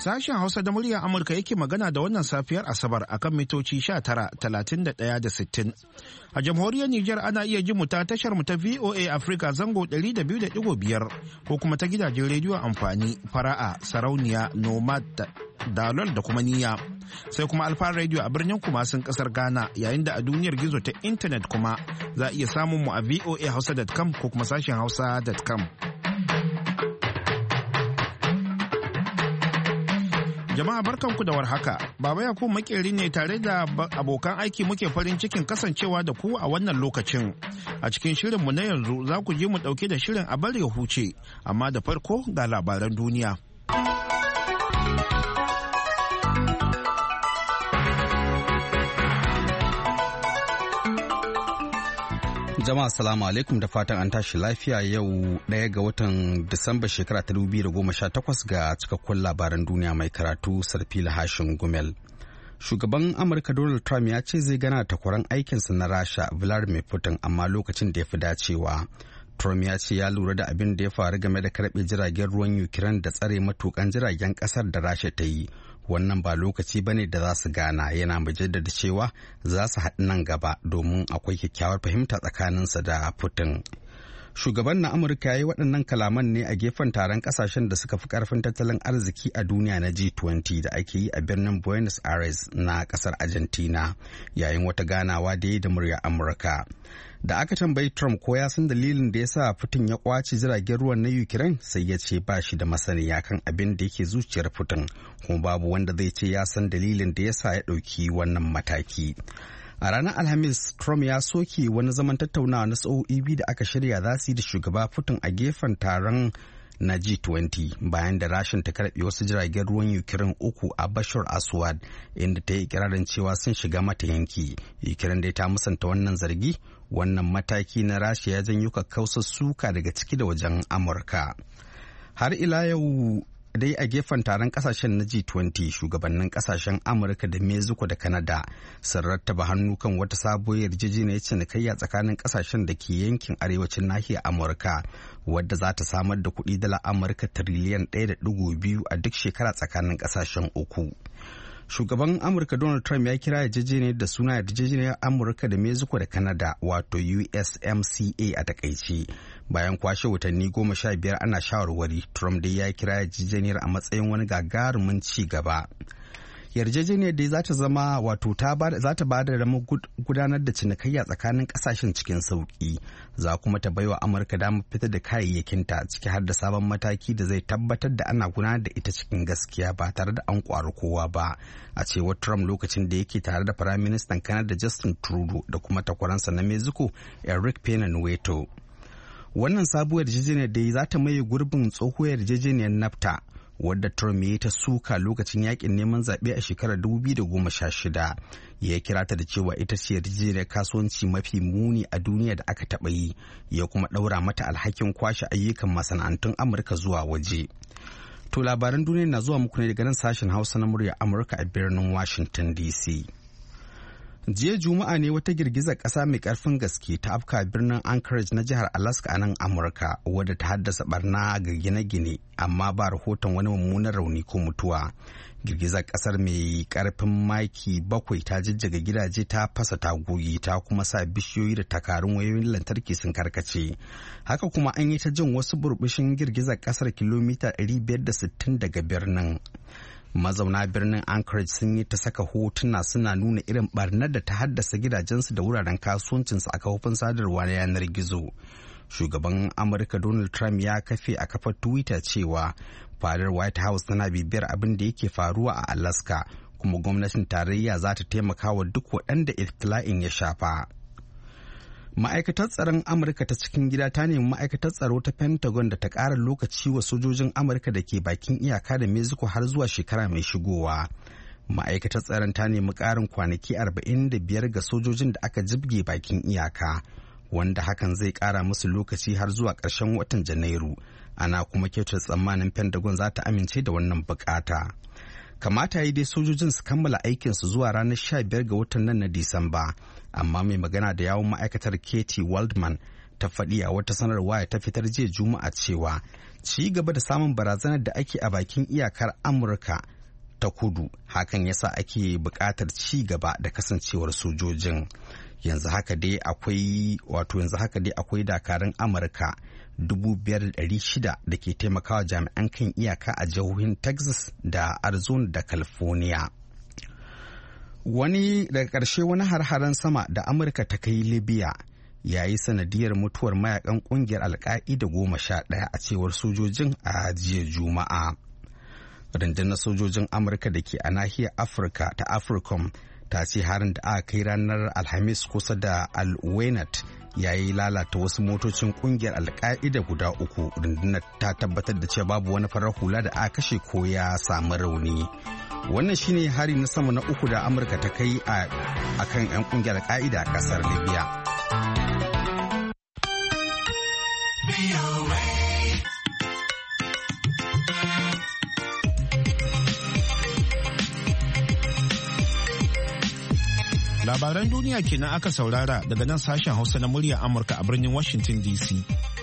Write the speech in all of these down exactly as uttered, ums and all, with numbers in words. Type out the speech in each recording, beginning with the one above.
Sashen Hausa da muryar Amurka yake magana da wannan safiyar Asabar akan mitoci sha tara, talatin da ɗaya da sittin. A jamhuriyar Nijar ana iya jin mu ta tashar mu ta V O A Africa zango ɗari da biyu da ɗigo biyar ko kuma ta gidajen rediyo amfani fara'a, sarauniya, nomad, dalol da kuma niyya. Sai kuma Alfa Radio a birnin Kumasin kasar Ghana, yayin da a duniyar gizo ta intanet kuma za a iya samun mu a v o a hausa dot com ko kuma sashen hausa dot com. Jama'a barkanku da warhaka. Baba Yakubu makeri ne tare da abokan aiki muke farin cikin kasancewa da ku a wannan lokacin. A cikin shirinmu na yanzu za ku ji mu dauke da shirin a bari ya huce, amma da farko ga labaran duniya. Jama'a salamu alaikum da fatan an tashi lafiya yau ɗaya ga watan Disamba shekara ta dubu biyu da goma sha takwas ga cikakkun labaran duniya mai karatu Sarfila Hashin Gumel. Shugaban Amurka Donald Trump ya ce zai gana takwaran aikinsa na Rasha Vladimir Putin amma lokacin da ya fi dacewa. Trump ya ce ya lura da abin da ya faru game da karɓe jiragen ruwan Ukraine da tsare matukan jiragen ƙasar da Rasha ta yi. Wannan ba lokaci bane da za su gana, yana mai jaddada cewa za su haɗu nan gaba domin akwai kyakkyawar fahimta tsakaninsa da Putin. Shugaban na Amurka ya yi waɗannan kalaman ne a gefen taron ƙasashen da suka fi ƙarfin tattalin arziki a duniya na G twenty da ake yi a birnin Buenos Aires na ƙasar Argentina, yayin wata ganawa da ya yi da murya Amurka. Da aka tambayi Trump ko ya san dalilin da ya sa Putin ya kwace jiragen ruwan na Ukraine, sai ya ce ba shi da masaniya kan abin da yake zuciyar Putin, kuma babu wanda zai ce ya san dalilin da ya sa ya ɗauki wannan mataki. A ranar Alhamis, Trump ya soke wani zaman tattaunawa na sa'o'i biyu da aka shirya za su yi da shugaba Putin a gefen taron na G twenty bayan da Rashin ta karɓe wasu jiragen ruwan Ukraine uku a Bashar Aswad, inda ta yi ikirarin cewa sun shiga mata yanki. Ukraine dai ta musanta wannan zargi. Wannan mataki na Rasha ya janyo kakkausar suka daga ciki da wajen Amurka. Har ila yau dai a gefen taron kasashen na G twenty, shugabannin kasashen Amurka da Mexico da Canada sun rattaba hannu kan wata sabuwar yarjejeniyar cinikayya tsakanin kasashen da ke yankin arewacin nahiyar Amurka, wadda za ta samar da kuɗi dala Amurka tiriliyan ɗaya da ɗigo biyu a duk shekara tsakanin kasashen uku. Shugaban Amurka Donald Trump ya kira yarjejeniyar da suna yarjejeniyar Amurka da Mexico da Canada, wato U S M C A a takaice. Bayan kwashe watanni goma sha biyar ana shawarwari, Trump dai ya kira yarjejeniyar a matsayin wani gagarumin ci gaba. Yarjejeniyar dai za ta zama wato za ta ba da damar gudanar da cinikayya tsakanin kasashen cikin sauki, za kuma ta baiwa Amurka damar fitar da kayayyakinta, ciki har da sabon mataki da zai tabbatar da ana gudanar da ita cikin gaskiya ba tare da an kwari kowa ba, a cewar Trump lokacin da yake tare da Firaministan Canada Justin Trudeau da kuma takwaransa na Mexico Enrique Pena Nieto. Wannan sabuwar yarjejeniyar dai za ta maye gurbin tsohuwar yarjejeniyar NAFTA, wadda Trump ya yi ta suka lokacin yakin neman zaɓe a shekarar dubu biyu da goma sha shida. Ya kira ta da cewa ita ce yarjejeniyar kasuwanci mafi muni a duniya da aka taɓa yi, ya kuma ɗaura mata alhakin kwashe ayyukan masana'antun Amurka zuwa waje. To labaran duniya na zuwa muku ne daga nan sashen Hausa na murya Amurka a birnin Washington D C. Jiya Juma'a ne wata girgizar ƙasa mai ƙarfin gaske ta afka birnin Anchorage na jihar Alaska a nan Amurka, wadda ta haddasa barna ga gine-gine amma ba rahoton wani mummunan rauni ko mutuwa. Girgizar ƙasar mai ƙarfin maki bakwai ta jijjiga gidaje, ta fasa tagogi, ta kuma sa bishiyoyi da takarun wayoyin lantarki sun karkace. Haka kuma an yi ta jin wasu burbushin girgizar ƙasar kilomita ɗari biyar da sittin daga birnin. Mazauna birnin Anchorage sun yi ta saka hotuna suna nuna irin barnar da ta haddasa gidajensu da wuraren kasuwancinsu a kafofin sadarwa na yanar gizo. Shugaban Amurka Donald Trump ya kafe a kafar Twitter cewa fadar White House tana bibiyar abin da yake faruwa a Alaska, kuma gwamnatin tarayya za ta taimaka wa duk waɗanda ibtila'in ya shafa. Ma'aikatar tsaron Amurka ta cikin gida ta nemi ma'aikatar tsaro ta Pentagon da ta ƙara lokaci wa sojojin Amurka da ke bakin iyaka da Mexico har zuwa shekara mai shigowa. Ma'aikatar tsaron ta nemi ƙarin kwanaki arba'in da biyar ga sojojin da aka jibge bakin iyaka, wanda hakan zai ƙara musu lokaci har zuwa ƙarshen watan Janairu. Ana kuma kyautar tsammanin Pentagon za ta amince da wannan bukata. Kamata yi dai sojojin su kammala aikinsu zuwa ranar sha biyar ga watan nan na Disamba, amma mai magana da yawun ma'aikatar Katie Waldman ta faɗi a wata sanarwa ta fitar jiya Juma'a cewa ci gaba da samun barazanar da ake a bakin iyakar Amurka ta kudu, hakan yasa ake buƙatar ci gaba da kasancewar sojojin. Yanzu haka dai akwai wato yanzu haka dai akwai dakarun Amurka dubu biyar da ɗari shida da ke taimakawa jami'an kan iyaka a jihohin Texas da Arizona da California. Wani daga ƙarshe wani har-haren sama da Amurka ta kai Libya ya yi sanadiyar mutuwar mayakan ƙungiyar Al-Qaida goma sha ɗaya a cewar sojojin a jiya Juma'a. Rundunar sojojin Amurka da ke a nahiyar Afirka ta Africom ta ce harin da aka kai ranar Alhamis kusa da Al-Wainat ya yi lalata wasu motocin kungiyar Al-Qaida guda uku. Rundunar ta tabbatar da cewa babu wani farar hula da aka kashe ko ya samu rauni. Wannan shine hari na sama na uku da Amurka ta kai a kan 'yan kungiyar Al-Qaida a kasar Libya. Labaran duniya kenan aka saurara daga nan sashen Hausa na muryar Amurka a birnin Washington D C.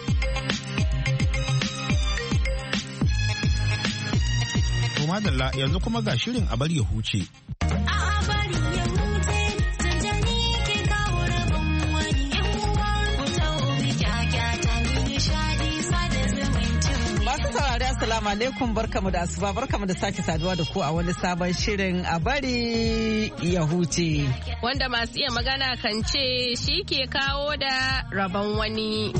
To madalla yanzu kuma ga shirin a bari ya huce. Assalamu alaikum, barkamu da asuba, barkamu da sake saduwa da ku a wani sabon shirin a bari ya huce. Wanda masu iya magana kan ce shi ke kawo da rabon wani.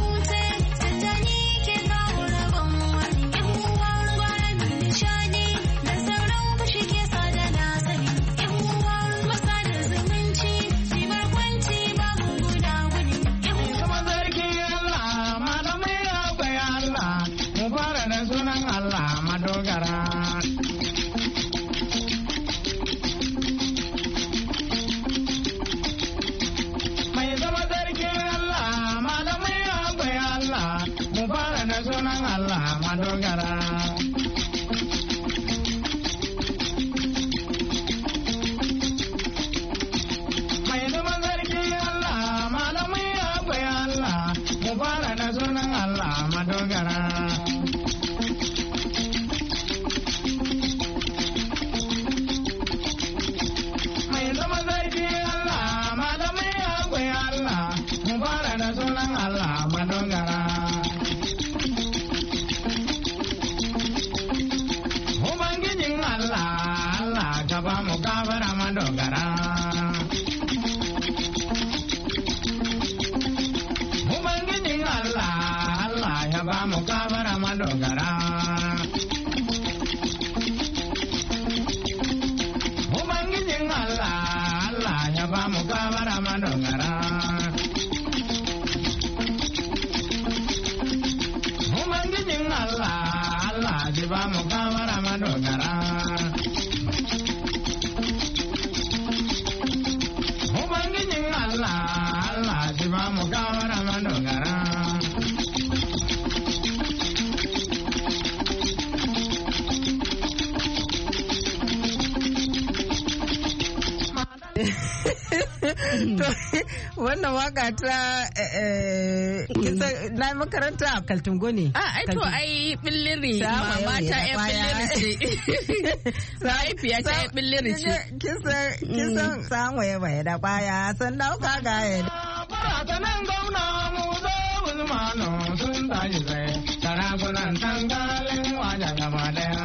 Wannan waka ta na makaranta a Kaltungo ne. A ai to ai billiri mama ta ya billiri ce. Mahaifiya ta ya billiri ce. Kisan san waye waye da baya san dauka ga ya. Baratanan gauna mu zo Usmanu sun tashi sai sarakunan tangalin wajen gaba daya.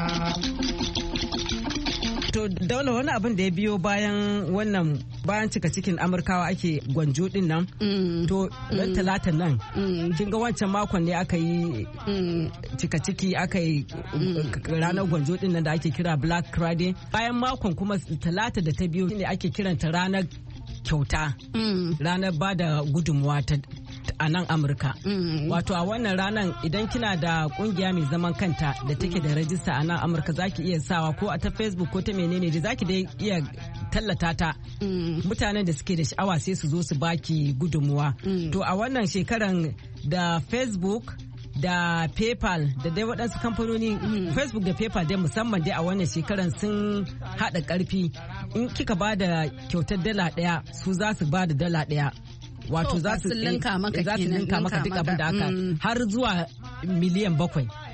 To daula wani abin da ya biyo bayan wannan bayan cika cikin Amurkawa ake gwanjo din nan. To ran talatan nan kin ga wancan makon ne aka yi cika ciki aka yi ranar gwanjo din nan da ake kira Black Friday. Bayan makon kuma talata da ta biyo ne ake kiranta ranar kyauta, ranar ba da gudunmuwa ta a nan Amurka. Wato a wannan ranar idan kina da kungiya mai zaman kanta da take da rajista a nan Amurka zaki iya sawa ko a ta Facebook ko ta menene da zaki dai iya tallata ta. Mutanen da suke da sha'awa sai su zo su baki gudunmuwa. To a wannan shekaran da Facebook da PayPal da dai waɗansu kamfanoni Facebook da PayPal dai musamman dai a wannan shekaran sun haɗa ƙarfi. In kika ba da kyautar dala ɗaya su za su ba da dala ɗaya. Wato za su linka maka duk abin da aka har zuwa miliyan bakwai.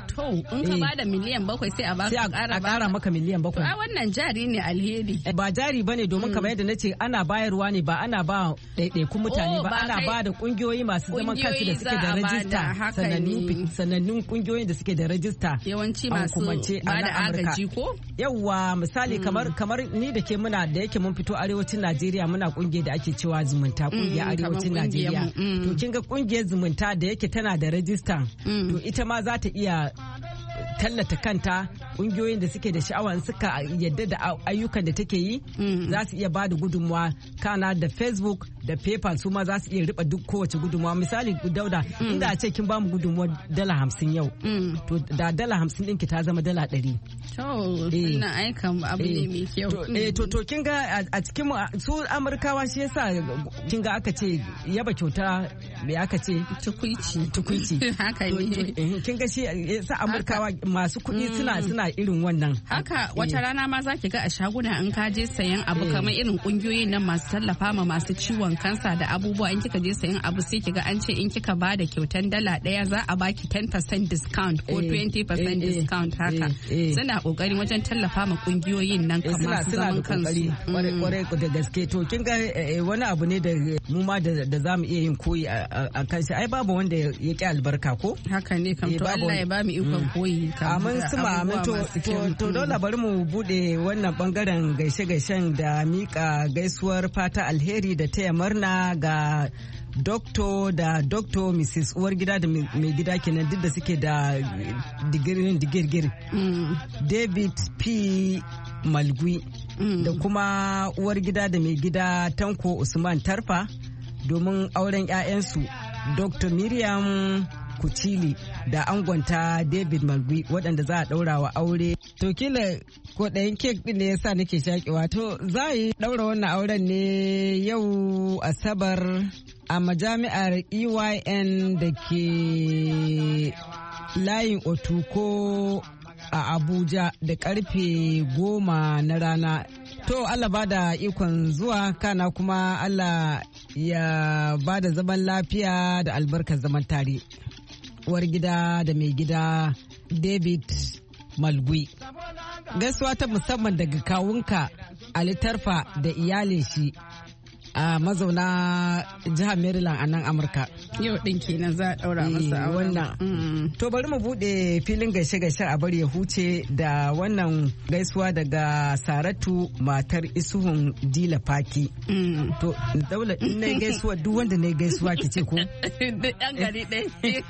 To in ka bada miliyan bakwai sai a baka a ƙara maka miliyan bakwai. To a wannan jari ne alheri. Ba jari bane domin kamar yadda nace ana bayarwa ne ba ana ba ɗaiɗaikun mutane ba ana ba da ƙungiyoyi masu zaman kansu da suke da rajista sanannun ƙungiyoyin da suke da rajista. Yawanci masu ba da agaji ko? Yawwa misali kamar kamar ni da ke muna da yake mun fito arewacin Najeriya muna ƙungiyar da ake cewa zumunta ƙungiyar arewacin Najeriya. To kin ga ƙungiyar zumunta da yake tana da rajista to ita ma za ta iya tallata kanta kungiyoyin da suke da sha'awa suka yadda da ayyukan da take yi za su iya ba da gudunmuwa kana da Facebook da PayPal su ma za su iya riba duk kowace gudunmuwa misali Dauda inda a ce kin ba mu gudunmuwa dala hamsin yau to da dala hamsin ɗinki ta zama dala ɗari. To ina aikan abu ne mai kyau. Eh to to kin ga a cikin su Amurkawa shi yasa kin ga aka ce yaba kyauta me aka ce tukuici tukuici haka ne kin ga shi yasa Amurkawa masu kuɗi suna suna irin wannan. Haka wata rana ma za ki ga a shaguna in ka je sayan abu kamar irin kungiyoyin nan masu tallafa ma masu ciwon kansa da abubuwa in kika je sayan abu sai ki ga an ce in kika ba da kyautan dala ɗaya za a baki ten percent discount ko twenty percent discount haka. Suna kokari wajen tallafa ma kungiyoyin nan kamar su zaman kansu. Kwarai da gaske to kin ga wani abu ne da mu ma da za mu iya yin koyi a kan shi ai babu wanda ya ki albarka ko? Haka ne kam to Allah ya ba mu ikon koyi. Amin suma amin to to dole bari mu bude wannan bangaren gaishe-gaishen da mika gaisuwar fata alheri da taya murna ga Dokto da Dokto Missus Uwar gida da mai gida kenan duk da suke da digirin digirgir. David P. Malgui da kuma uwar gida da mai gida Tanko Usman Tarfa domin auren 'ya'yansu Dokto Miriam Kuchili da angonta David Malgui waɗanda za a ɗaura wa aure. To kila ko ɗayan kek ɗin ne yasa nake shaƙewa. To za a yi ɗaura wannan auren ne yau Asabar a majami'ar E Y N da ke layin Otuko a Abuja da karfe goma na rana. To Allah ba da ikon zuwa kana kuma Allah ya ba da zaman lafiya da albarkar zaman tare. Uwar gida da mai gida David Malgui. Gaisuwa ta musamman daga kawunka Ali Tarfa da iyalin shi a mazauna jihar Maryland a nan Amurka. Yau din kenan za a daura masa a wannan. To bari mu bude filin gaishe-gaishe a bari ya huce da wannan gaisuwa daga Saratu matar Isuhun Dila Faki. To daula in na gaisuwa duk wanda na gaisuwa ki ce ko? Duk yan gari ɗaya.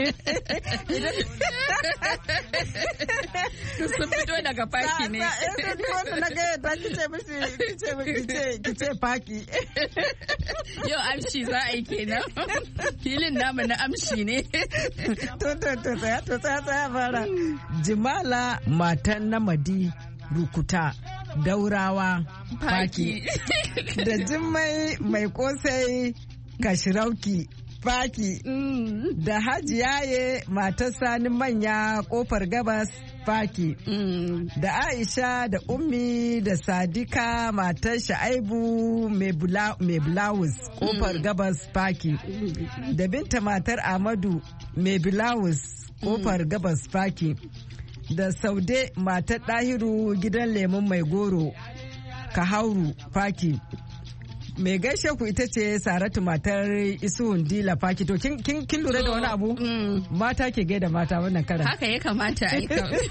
Sun fito daga Faki ne. Duk wanda na gaya ta ki ce mishi ki ce Faki. Yau amshi za a yi kenan. Filin namu na amshi ne. To to to tsaya to tsaya tsaya fara. Jimala matan Namadi Rukuta Daurawa Faki. Da Jimmai mai kosai Kashirauki Faki. Da Hajiyaye matar Sani Manya Kofar Gabas Faki. Da Aisha da Ummi da Sadika matar Sha'aibu mai bulawus Kofar Gabas Faki. Da Binta matar Amadu mai bulawus Kofar Gabas Faki. Da Saude matar Dahiru gidan lemun mai goro Kahauru Faki. Mai gaishe ku ita ce Saratu matar Isuhun Dila Faki. To kin kin lura da wani abu? Mata ke gaida mata wannan karan. Haka ya kamata a yi.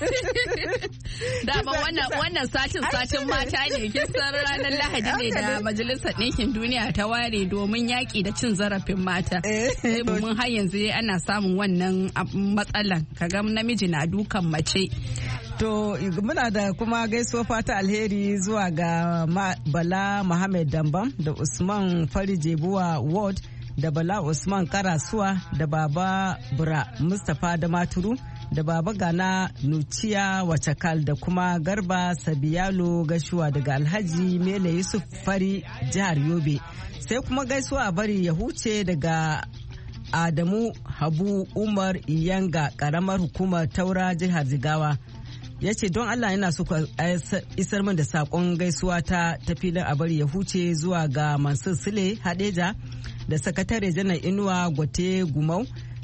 Dama wannan wannan satin satin mata ne. Kin san ranar Lahadi ne da Majalisar Ɗinkin Duniya ta ware domin yaƙi da cin zarafin mata. Domin har yanzu ana samun wannan matsalan. Kaga namiji na dukan mace. To muna da kuma gaisuwa fata alheri zuwa ga Bala Muhammad Dambam da Usman Farijebuwa Ward da Bala Usman Karasuwa da Baba Bura Mustapha da Maturu da Baba Gana Nuciya Wacakal da kuma Garba Sabiyalo Gashuwa daga Alhaji Mele Yusuf Fari jihar Yobe. Sai kuma gaisuwa a bari ya huce daga Adamu Habu Umar Iyanga karamar hukumar Taura jihar Jigawa. Ya ce don Allah yana so isar min da sakon gaisuwa ta ta filin a bari ya huce zuwa ga Mansur Sule Hadeja da sakatare janar Inuwa Gote Gumau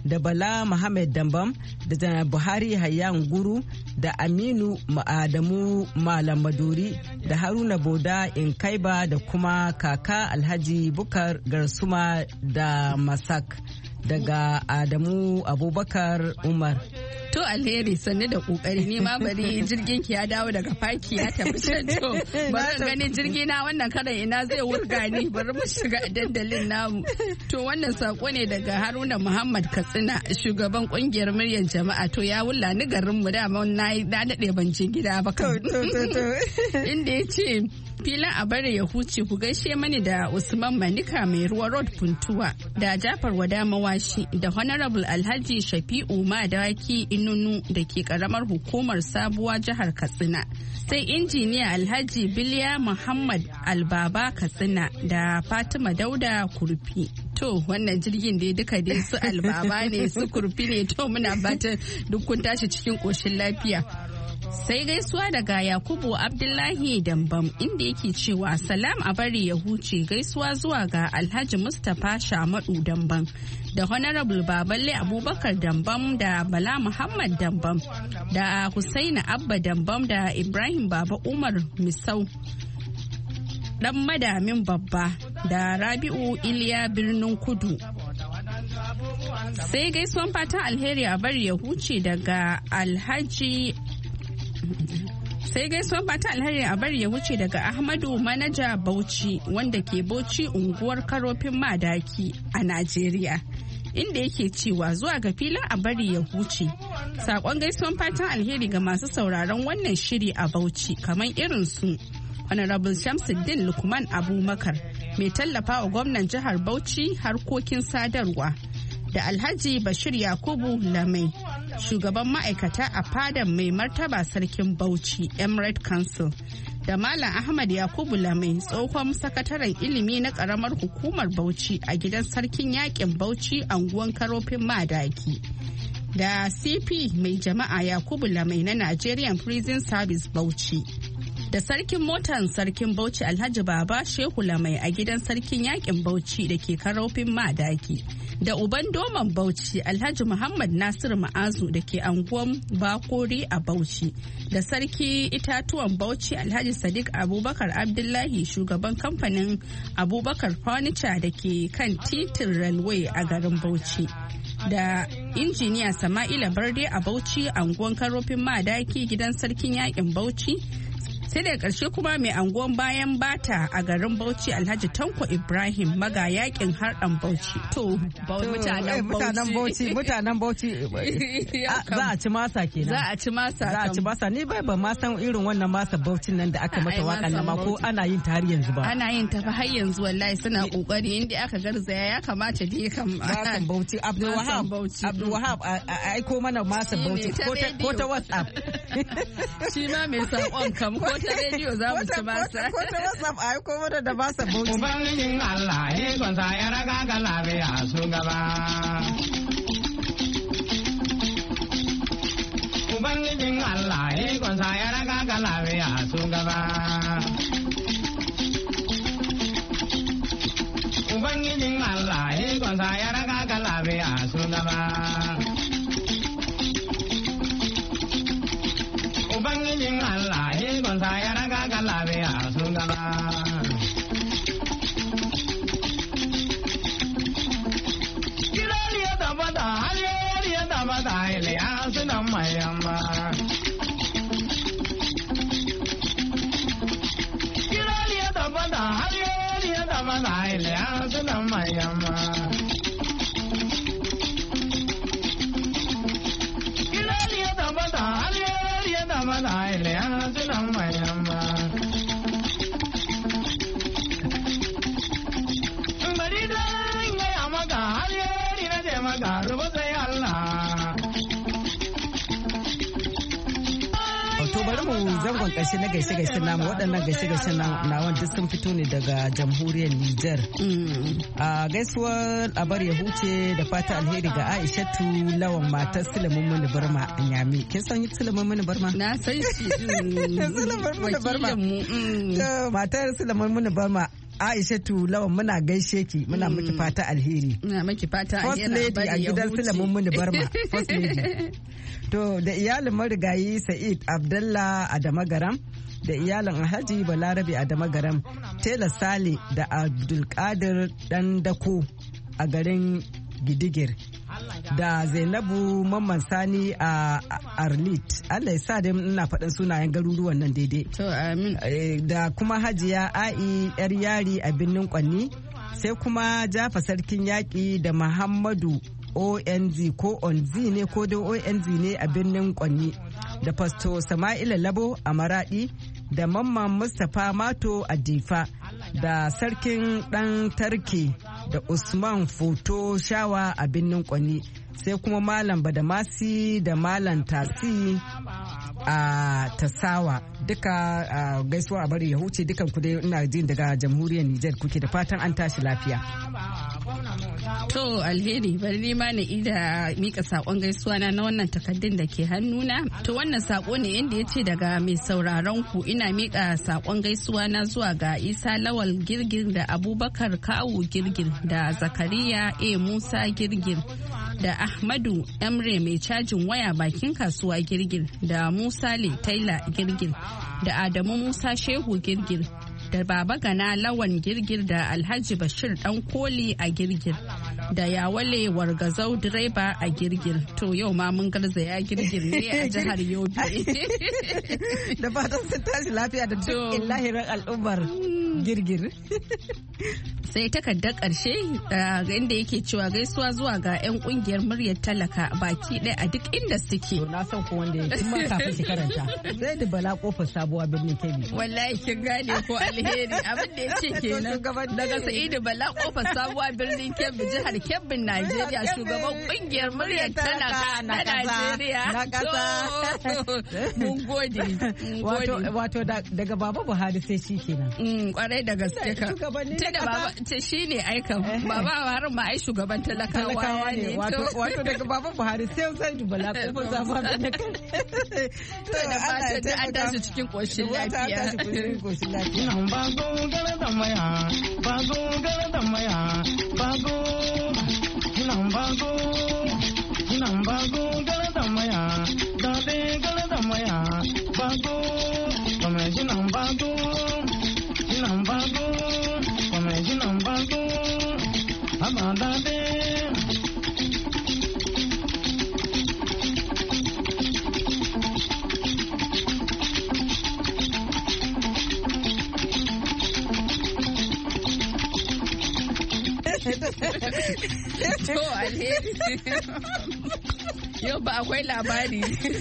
da Bala Muhammad Dambam da Janar Buhari Hayyan Guru da Aminu Adamu Malam Maduri da Haruna Boda Inkaiba da kuma kaka Alhaji Bukar Garsuma da Masak daga Adamu Abubakar Umar. To alheri sannu da kokari ni ma bari jirgin ki ya dawo daga faki ya tafi can to bari ganin jirgi na wannan karan ina zai wurga ni bari mu shiga dandalin namu. To wannan sako ne daga Haruna Muhammad Katsina shugaban kungiyar muryar jama'a to ya wulla ni garin mu da na na dade ban je gida ba kan. Inda yace filin a bari ya huce ku gaishe mani da Usman Manika mai ruwa road Puntuwa da Jafar Wada Mawashi da Honorable Alhaji Shafi'u Madawaki Inunu da ke karamar hukumar Sabuwa jihar Katsina. Sai injiniya Alhaji Biliya Muhammad Albaba Katsina da Fatima Dauda Kurfi. To wannan jirgin dai duka dai su Albaba ne su Kurfi ne to muna fatan duk kun tashi cikin koshin lafiya. Sai gaisuwa daga Yakubu Abdullahi Dambam inda yake cewa salam a bari ya huce gaisuwa zuwa ga Alhaji Mustapha Shamadu Dambam da Honorable Baballe Abubakar Dambam da Bala Muhammad Dambam da Husaina Abba Dambam da Ibrahim Baba Umar Misau dan madamin babba da Rabi'u Iliya Birnin Kudu. Sai gaisuwan fatan alheri a bari ya huce daga Alhaji sai gaisuwar fata alheri a bari ya wuce daga Ahmadu Manaja Bauchi wanda ke Bauchi unguwar Karofin Madaki a Najeriya inda yake cewa zuwa ga filin a bari ya huce sakon gaisuwar fatan alheri ga masu sauraron wannan shiri a Bauchi kamar irin su Honorable Shamsuddin Lukman Abubakar mai tallafa wa gwamnan jihar Bauchi harkokin sadarwa da Alhaji Bashir Yakubu Lamai shugaban ma'aikata a fadan mai martaba sarkin Bauchi Emirate Council da Malam Ahmad Yakubu Lamai tsohon sakataren ilimi na karamar hukumar Bauchi a gidan sarkin yakin Bauchi anguwan Karofin Madaki da C P mai jama'a Yakubu Lamai na Nigerian Prison Service Bauchi da sarkin motan sarkin Bauchi Alhaji Baba Shehu Lamai a gidan sarkin yakin Bauchi da ke Karofin Madaki da uban doman Bauchi Alhaji Muhammad Nasir Ma'azu da ke anguwan Bakori a Bauchi da sarki itatuwan Bauchi Alhaji Sadiq Abubakar Abdullahi shugaban kamfanin Abubakar Furniture da ke kan titin railway a garin Bauchi da injiniya Sama'ila Barde a Bauchi anguwan Karofin Madaki gidan sarkin yakin Bauchi. Sai daga ƙarshe kuma mai anguwan bayan bata a garin Bauchi Alhaji Tanko Ibrahim maga yakin harɗan Bauchi. To, mutanen Bauchi. Mutanen Bauchi. Za a ci masa kenan. Za a ci masa. Za a ci masa. Ni bai ban ma san irin wannan masa Bauchin nan da aka mata waƙa nan ma ko ana yin ta har yanzu ba. Ana yin ta fa har yanzu wallahi suna kokari inda aka garzaya ya kamata dai kam. Masan Bauchi. Abdul Wahab. Abdul Wahab a aiko mana masa Bauchi ko ta WhatsApp. Shi ma mai saƙon kam ko ta rediyo za mu ci masa. Ko ta WhatsApp a aiko mana da masa Bauchi. Ubangijin Allah ya kwanta ya raga ga lafiya su gaba. Ubangijin Allah ya kwanta ya raga ga lafiya su gaba. Ubangijin Allah ya kwanta ya raga ga lafiya su gaba. Ubangijin Allah ya kwanta ya raga ga lafiya su gaba. zangon ƙarshe na gaishe-gaishe namu waɗannan gaishe-gaishe na wanda sun fito ne daga jamhuriyar Nijar. A gaisuwar abar ya huce da fata alheri ga Aishatu Lawan matar Sulaiman Muni Barma a Nyami. Kin san Sulaiman Muni Barma? Na san shi. Sulaiman Muni Barma. Matar Sulaiman Muni Barma Aishatu Lawan muna gaishe ki muna miki fata alheri. Muna miki fata alheri. First lady a gidan Sulaiman Muni Barma. First lady. To da iyalin marigayi Sa'id Abdullah Adamagaram da iyalin Alhaji Balarabe Adamagaram, Tela Sale da Abdulkadir Dandako a garin Gidigir. Da Zainabu Mamman Sani a Arlit. Allah ya sa dai ina faɗin sunayen garuruwan nan daidai. To amin. Da kuma Hajiya Ai yar yari a birnin Kwanni. Sai kuma Jafa Sarkin Yaƙi da Muhammadu O N Z ko Onzi ne ko da O N Z ne a birnin Kwanni. Da Pasto Sama'ila Labo a Maradi. Da Mamman Mustapha Mato a Difa. Da Sarkin Ɗan Tarki da Usman Foto Shawa a birnin Kwanni. Sai kuma Malam Badamasi da Malam Tasi a Tasawa. Duka gaisuwa a bari ya huce dukan ku dai ina jin daga jamhuriyar Nijar kuke da fatan an tashi lafiya. To alheri bari ni ma na ida mika sakon gaisuwa na wannan takaddun da ke hannuna. To wannan sako ne inda ya ce daga mai sauraron ku ina mika sakon gaisuwa na zuwa ga Isa Lawal Girgir da Abubakar Kawu Girgir da Zakariya A Musa Girgir da Ahmadu Emre mai cajin waya bakin kasuwa Girgir da Musa Le Taylor Girgir da Adamu Musa Shehu Girgir da Baba Gana Lawan Girgir da Alhaji Bashir Dan Koli a Girgir da Yawale Wargazau direba a Girgir. To yau ma mun garzaya Girgir ne a jihar Yobe. Da fatan sun tashi lafiya da duk lahirin al'ummar Girgir. Sai takardar ƙarshe inda yake cewa gaisuwa zuwa ga 'yan ƙungiyar muryar talaka baki ɗaya a duk inda suke. To na san ko wanda ya kuma kafin shi karanta. Sai da Bala kofar sabuwa birnin Kebbi. Wallahi kin gane ko alheri abin da ya ce kenan daga Sa'idu Bala kofar sabuwa birnin Kebbi jihar Kebbin Najeriya shugaban ƙungiyar muryar talaka na Najeriya. Na ƙasa. Mun gode. Wato daga Baba Buhari sai shi kenan. Kwarai da gaske ka. Tunda Baba ce shi ne aikan Baba Buhari ma ai shugaban talakawa ne. Wato daga Baba Buhari sai sai Bala kofar sabuwa birnin Kebbi. To da fatan da an tashi cikin ƙoshin lafiya. Nan ba go gara da maya, ba go gara da maya, ba go. Nan ba go, nan ba go gara da maya, da de gara da maya, ba go. Kame shi nan ba go, nan ba go, kame shi nan ba go, ama da de. To alheri yau ba akwai labari.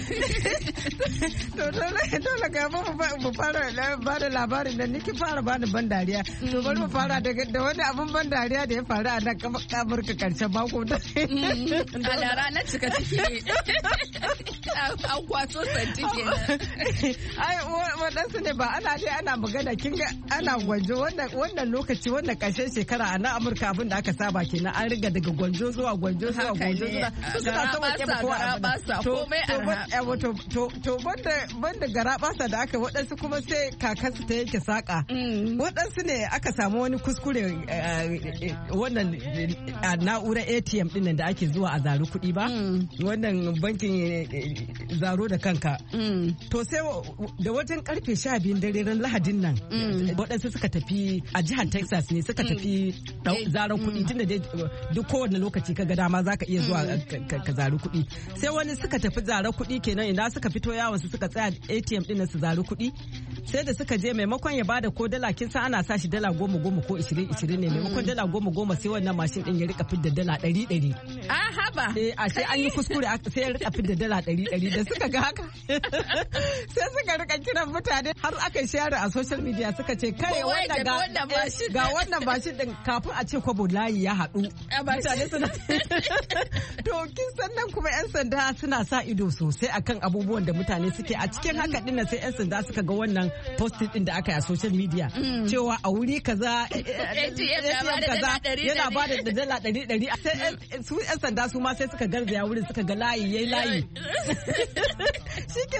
To dole ga mu fara ba da labarin da niki fara ba da ban dariya. To bari mu fara da wani abun ban dariya da ya faru a nan Amurka karshen mako. A da ranar cika ciki an kwaso santi kenan. Ai waɗansu ne ba ana dai ana magana kin ga ana gwanjo wannan lokaci wannan ƙarshen shekara a nan Amurka abin da aka saba kenan an riga daga gwanjo zuwa gwanjo zuwa gwanjo zuwa suna so wake ba kowa basa komai arha. To banda gara basa da aka waɗansu kuma sai kakansu ta yanke saƙa. Waɗansu ne aka samu wani kuskure wannan na'urar A T M ɗin da ake zuwa a zaru kuɗi ba. Wannan bankin zaro da kanka. To sai da wajen karfe sha biyun dare ran Lahadin nan waɗansu suka tafi a jihar Texas ne suka tafi zaron kuɗi tunda dai duk kowane lokaci ka ga dama zaka iya zuwa ka zaru kuɗi. Sai wani suka tafi zarar kuɗi kenan ina suka fito yawon su suka tsaya A T M ɗin su zaru kuɗi. Sai da suka je maimakon ya bada ko dala kin san ana sa shi dala goma goma ko ishirin ishirin ne maimakon dala goma goma sai wannan mashin ɗin ya rika fidda dala ɗari ɗari. A haba. Eh a sai an yi kuskure sai ya rika fidda dala ɗari ɗari da suka ga haka. Sai suka rika kiran mutane har aka share a social media suka ce kai wannan ga wannan mashin ɗin kafin a ce kwabo layi ya haɗu. Mutane suna. To kin san nan kuma 'yan sanda suna sa ido sosai akan abubuwan da mutane suke a cikin haka din sai 'yan sanda suka ga wannan posting din da aka yi a social media cewa a wuri kaza A T M kaza yana ba da dala ɗari ɗari su 'yan sanda su ma sai suka garzaya wurin suka ga layi yayi layi shike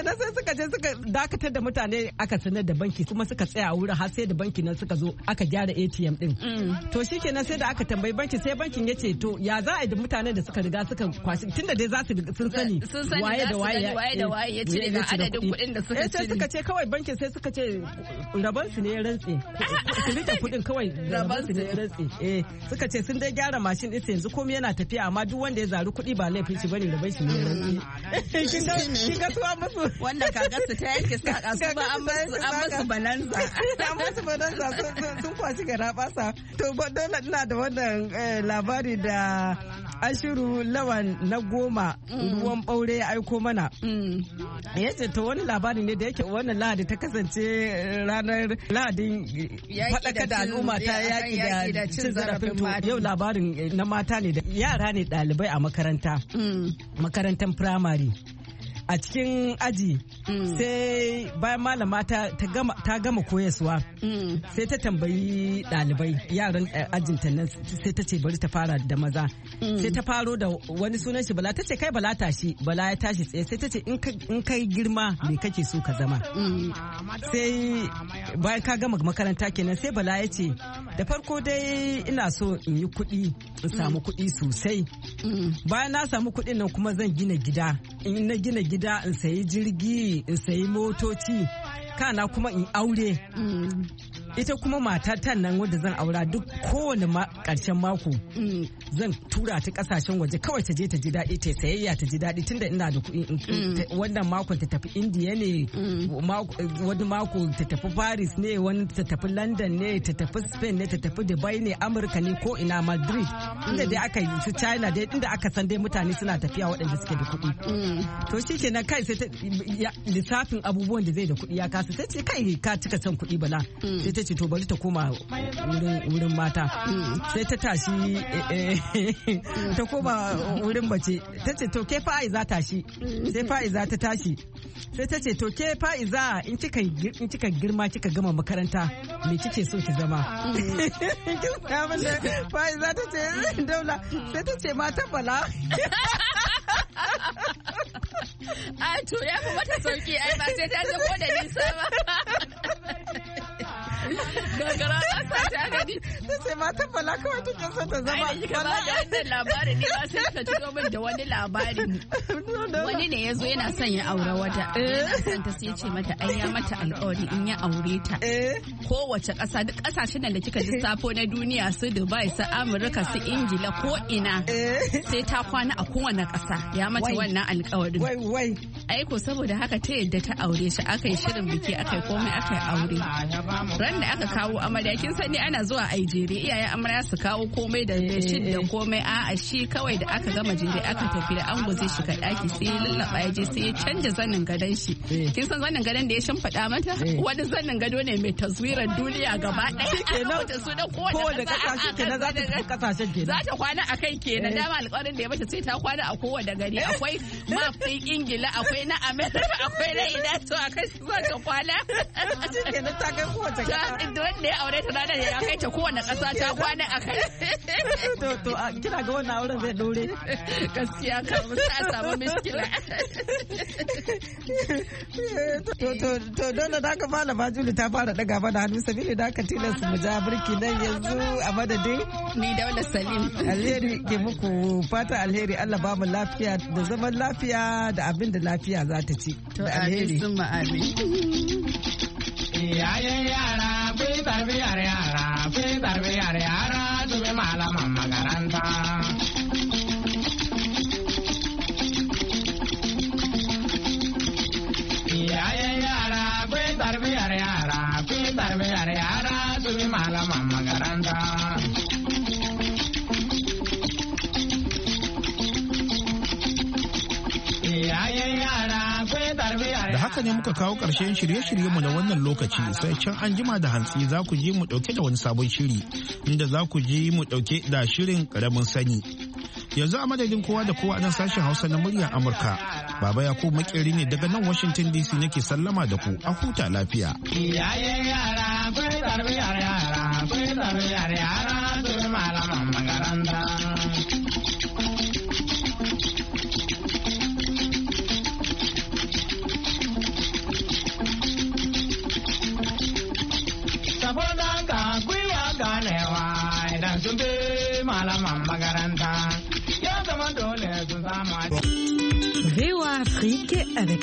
kenan sai suka je suka dakatar da mutane aka sanar da banki kuma suka tsaya a wurin har sai da banki nan suka zo aka gyara A T M din. To shi kenan sai da aka tambayi banki sai bankin ya ce to ya za a yi da mutanen da suka riga suka kwashi tunda dai za su sun sani waye da waye da waye ya cire ga adadin kuɗin da suka cire. Sai suka ce kawai bankin sai suka ce raban su ne ya rantse. Su rike kuɗin kawai raban su ne ya rantse. Eh suka ce sun dai gyara mashin ɗin yanzu komai yana tafiya amma duk wanda ya zaru kuɗi ba laifin shi bane raban shi ne ya rantse. Kin ga suwa musu wanda kagarsu ta yanke saka su ba an musu bananza. An musu bananza sun kwashi gara basa. To dole ina da wannan labari da Ashiru Lawan na goma ruwan ɓaure ya aiko mana. Ya ce to wani labari ne da yake wannan lahadi ta kasance ranar lahadin faɗaka da al'umma ta yaƙi da cin zarafin to yau labarin na mata ne da yara ne ɗalibai a makaranta. Makarantar firamare. A cikin aji sai bayan malama ta gama koyaswa sai ta tambayi ɗalibai yaran ajinta nan sai ta ce bari ta fara da maza sai ta faro da wani sunan shi Bala ta ce kai Bala tashi Bala ya tashi tsaye sai ta ce in kai girma me kake so ka zama sai bayan ka gama makaranta kenan sai Bala ya ce da farko dai ina so in yi kuɗi in samu kuɗi sosai bayan na samu kuɗin nan kuma zan gina gida in na gina gida in sayi jirgi in sayi motoci kana kuma in aure ita kuma matatan nan wadda zan aura duk kowane karshen mako zan tura ta kasashen waje kawai ta je ta ji daɗi ta sayayya ta ji daɗi tunda ina da kuɗi wannan makon ta tafi indiya ne wani mako ta tafi paris ne wani ta tafi london ne ta tafi spain ne ta tafi dubai ne amurka ne ko ina madrid inda dai aka yi su china dai inda aka san dai mutane suna tafiya waɗanda suke da kuɗi to shi kenan kai sai ta lissafin abubuwan da zai da kuɗi ya kasa sai ce kai ka cika son kuɗi Bala sai ta ce to bari ta koma wurin mata sai ta tashi ta koma wurin bace ta ce to ke fa'iza tashi sai fa'iza ta tashi sai ta ce to ke fa'iza in kika in kika girma kika gama makaranta me kike so ki zama fa'iza ta ce Daula sai ta ce matan Bala a to ya fi mata sauki ai ba sai ta je ko da nisa ba gagara ƙasa ta gani ta ce matan Bala kawai take son ta zama ai da wannan labarin ne ba sai ka tuno min da wani labarin wani ne yazo yana son ya aure wata yana son ta sai ce mata ai ya mata alƙawari in ya aure ta kowace ƙasa duk ƙasashen da kika lissafo na duniya su Dubai su Amurka su Ingila ko ina sai ta kwana a kowane ƙasa ya mata wannan alƙawarin wai wai ai ko saboda haka ta yadda ta aure shi aka yi shirin biki aka yi komai aka yi aure ran da aka kawo amarya kin sani ana zuwa a jere iyayen amarya su kawo komai da shin da komai a'a shi kawai da aka gama jere aka tafi da ango zai shiga daki sai ya lallaba ya je sai ya canja zanin gadon shi kin san zanin gadon da ya shimfiɗa mata wani zanin gado ne mai taswirar duniya gaba ɗaya aka mata su da kowace kasashe kenan za ta tafi kasashen kenan za ta kwana akai kenan dama alƙawarin da ya mata sai ta kwana a kowace gari akwai map ɗin Ingila akwai na America akwai na ina to akai za ta kwana kenan ta kai kowace wanda ya aure ta ranar ya kai ta kowane ƙasa ta kwana a kai. To to kina ga wannan auren zai dore. Gaskiya ka sai a samu miskila. To to to dole da ka malama Juli ta fara daga mana hannu sabili da ka tilasta mu ja birki nan yanzu a madadin ni Daula Salim. Alheri ke muku fata alheri Allah ba mu lafiya da zaman lafiya da abin da lafiya za ta ci. To alheri. Iyayen yara kuyi tarbiyar yara kuyi tarbiyar yara su bi malaman makaranta. Iyayen yara kuyi tarbiyar yara kuyi tarbiyar yara su bi malaman makaranta. Iyayen yara Da haka ne muka kawo ƙarshen shirye-shiryenmu na wannan lokaci sai can an jima da hantsi za ku je mu ɗauke da wani sabon shiri inda za ku je mu ɗauke da shirin ƙaramin sani. Yanzu a madadin kowa da kowa nan sashen Hausa na muryar Amurka. Baba Yakubu makeri ne daga nan Washington D C nake sallama da ku a huta lafiya. Iyayen yara akwai tarbiyar yara akwai tarbiyar yara su malaman makaranta. ko dan ka kuya ganewa idan sun bi malaman